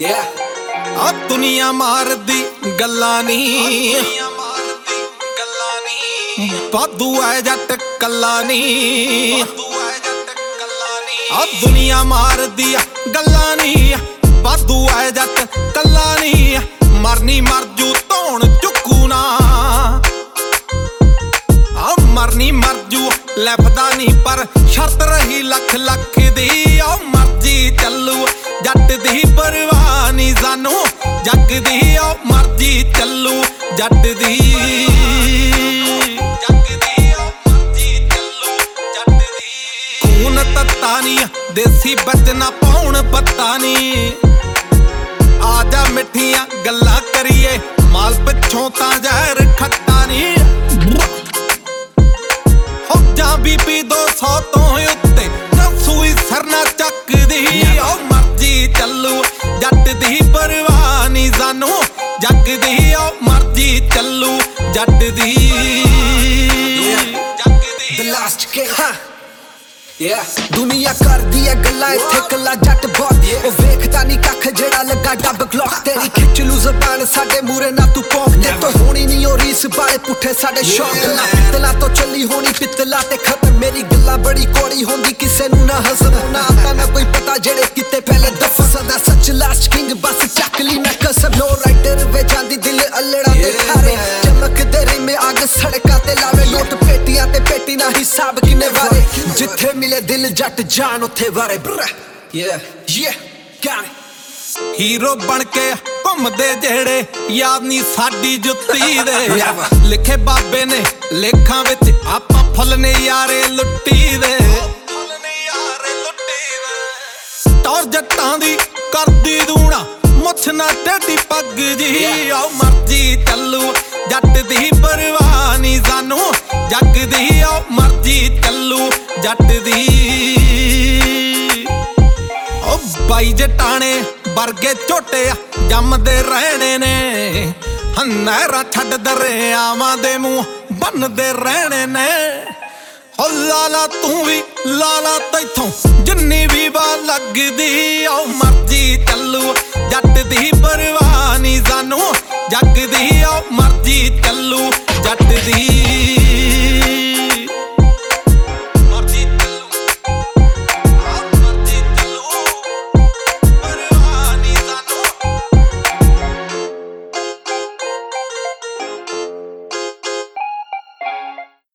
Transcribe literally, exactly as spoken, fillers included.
ਆ ਦੁਨੀਆ ਮਾਰਦੀ ਗੱਲਾਂ ਨੀ, ਵਾਧੂ ਐ ਜੱਟ ਕੱਲਾ ਨੀ। ਆ ਦੁਨੀਆ ਮਾਰਦੀ ਗੱਲਾਂ ਨੀ, ਵਾਧੂ ਐ ਜੱਟ ਕੱਲਾ ਨੀ। ਮਰਨੀ ਮਰ ਜੂ ਧੌਣ ਚੁੱਕੂ ਨਾ, ਆ ਮਰਨੀ ਮਰ ਜੂ ਲੈਫਦਾ ਨੀ, ਪਰ ਸ਼ਰਤ ਰਹੀ ਲੱਖ ਲੱਖ ਦੀ। ਆ ਮਰਜੀ ਚੱਲੂ ਜੱਟ ਦੀ ਪਰਵਾਹ ਨੀ ਸਾਨੂੰ ਜੱਗ ਦੀ। ਆ ਮਰਜੀ ਚੱਲੂ ਜੱਟ ਦੀ, ਜੱਗ ਦੀ। ਆ ਮਰਜੀ ਚੱਲੂ ਜੱਟ ਦੀ। ਖੂਨ ਤੱਤਾ ਨੀ, ਦੇਸੀ ਬਚਨਾ ਪਾਉਣ ਪੱਤਾ ਨੀ। ਆ ਜਾ ਮਿੱਠੀਆਂ ਗੱਲਾਂ ਕਰੀਏ, ਮਾਲ ਪਿੱਛੋਂ ਤਾਂ ਜ਼ਹਿਰ ਖੱਟਾ ਨੀ। ਹੋ ਜਾ ਬੀਬੀ ਦੋ ਸੌ ਤੋਂ ਉੱਤੇ ਸੂਈ ਸਰਨਾ ਚੱਕਦੀ। ਉਹ ਮਰਜੀ ਚੱਲੂ ਜੱਟ ਦੀ ਪਰਵਾਹ ਨੀ ਸਾਨੂੰ ਜੱਗ ਦੀ। ਉਹ ਮਰਜੀ ਚੱਲੂ ਜੱਟ ਦੀ, ਜੱਗ ਦੀ। ਦੁਨੀਆ ਕਰਦੀ ਐ ਗੱਲਾਂ ਇੱਥੇ ਕੱਲਾ ਜੱਟ ਬਹੁਤ। ਉਹ ਵੇਖਦਾ ਨੀ ਕੱਖ ਜਿਹੜਾ ਲੱਗਾ ਡੱਬ ਗਲੌਕ। ਤੇਰੀ ਖਿੱਚ ਲੂ ਜ਼ਬਾਨ ਸਾਡੇ ਮੂਰੇ ਨਾ ਤੂੰ ਭੌਂਕ। ਤੇ ਤੋਂ ਹੋਣੀ ਨੀ ਉਹ ਰੀਸ ਵਾਲੇ ਪੁੱਠੇ ਸਾਡੇ ਸ਼ੌਕ। ਨਾ ਪਿੱਤਲਾਂ ਤੋਂ ਚੱਲੀ ਹੋਣੀ ਪਿੱਤਲਾਂ ਤੇ ਖਤਮ। ਮੇਰੀ ਗੱਲਾਂ ਬੜੀ ਕੋੜੀ ਹੁੰਦੀ ਕਿਸੇ ਨੂੰ ਨਾ ਹਜ਼ਮ। ਨਾ ਆਤਾ ਨਾ ਕੋਈ ਪਤਾ ਜਿਹੜੇ ਕਿਤੇ ਪਹਿਲੇ ਦਫਾ। ਸਦਾ ਸੱਚ ਲਾਸਟ ਕਿੰਗ ਬਸ ਚੱਕ ਲਈ ਮੈਂ ਕਸਮ। ਨੋ ਰਾਈਟਰ ਵੇ ਜਾਂਦੀ ਦਿਲ ਅਲੜਾ ਤੇ ਖਾਰੇ। ਚਮਕਦੇ ਰਿਮੇ ਅੱਗ ਸੜਕਾਂ ਤੇ ਲਾਵੇ। ਨੋਟ ਪੇਟੀਆਂ ਤੇ ਪੇਟੀ ਨਾ ਹਿਸਾਬ ਕਿੰਨੇ ਵਾਰੇ। ਜਿੱਥੇ ਮਿਲੇ ਦਿਲ ਜੱਟ ਜਾਨ ਉੱਥੇ ਵਾਰੇ। ਹੀਰੋ ਬਣ ਕੇ ਘੁੰਮਦੇ ਜਿਹੜੇ ਯਾਦ ਨੀ ਸਾਡੀ ਜੁੱਤੀ ਦੇ। ਲਿਖੇ ਬਾਬੇ ਨੇ ਲੇਖਾਂ ਵਿੱਚ ਆਪਾਂ ਫੁੱਲ ਨੇ ਯਾਰੇ ਲੁੱਟੀ ਦੇ। ਟੌਰ ਜੱਟਾਂ ਦੀ ਕਰਦੀ ਦੂਣਾ ਮੁੱਛ ਨਾ ਟੇਢੀ ਪੱਗ ਜੀ। ਆਓ ਮਰਜੀ ਚੱਲੂ ਜੱਟ ਦੀ ਪਰਵਾਹ ਨੀ ਸਾਨੂੰ ਜੱਗ ਦੀ। ਆਓ ਮਰਜੀ ਚੱਲੂ ਜੱਟ ਦੀ। ਓ ਬਾਈ ਜਟਾਣੇ ਵਰਗੇ ਝੋਟੇ ਜੰਮਦੇ ਰਹਿਣੇ ਨੇ। ਨਹਿਰਾਂ ਛੱਡ ਦਰਿਆਵਾਂ ਦੇ ਮੂੰਹ ਬੰਨਦੇ ਰਹਿਣੇ ਨੇ। ਹੋ ਲਾਲਾ ਤੂੰ ਵੀ ਲਾਲਾ ਤੈਥੋਂ ਜਿੰਨੀ ਵੀ ਵਾਹ ਲੱਗਦੀ। ਆਓ ਮਰਜੀ ਚੱਲੂ ਜੱਟ ਦੀ ਪਰਵਾਹ ਨੀ ਸਾਨੂੰ ਜੱਗ ਦੀ। ਆਓ ਮਰਜੀ ਚੱਲੂ ਜੱਟ ਦੀ।